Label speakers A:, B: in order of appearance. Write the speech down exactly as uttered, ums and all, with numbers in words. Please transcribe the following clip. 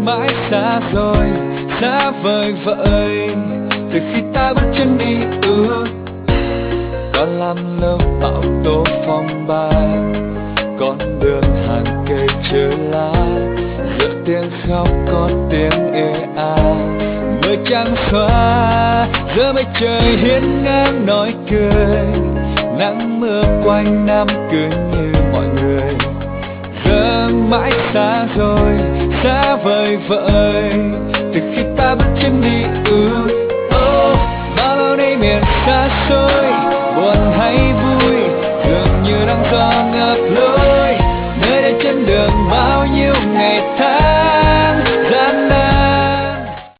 A: mãi xa rồi, xa vời vợi. Từ khi ta bước chân đi ước, con lăn lớp bão tố phong ba, con đường hàng cây trở lại. Giữa tiếng khóc có tiếng ê a, mưa trắng xóa giữa mây trời hiên ngang nói cười. Nắng mưa quanh năm cứ như mọi người, giờ mãi xa rồi, xa vời vợi.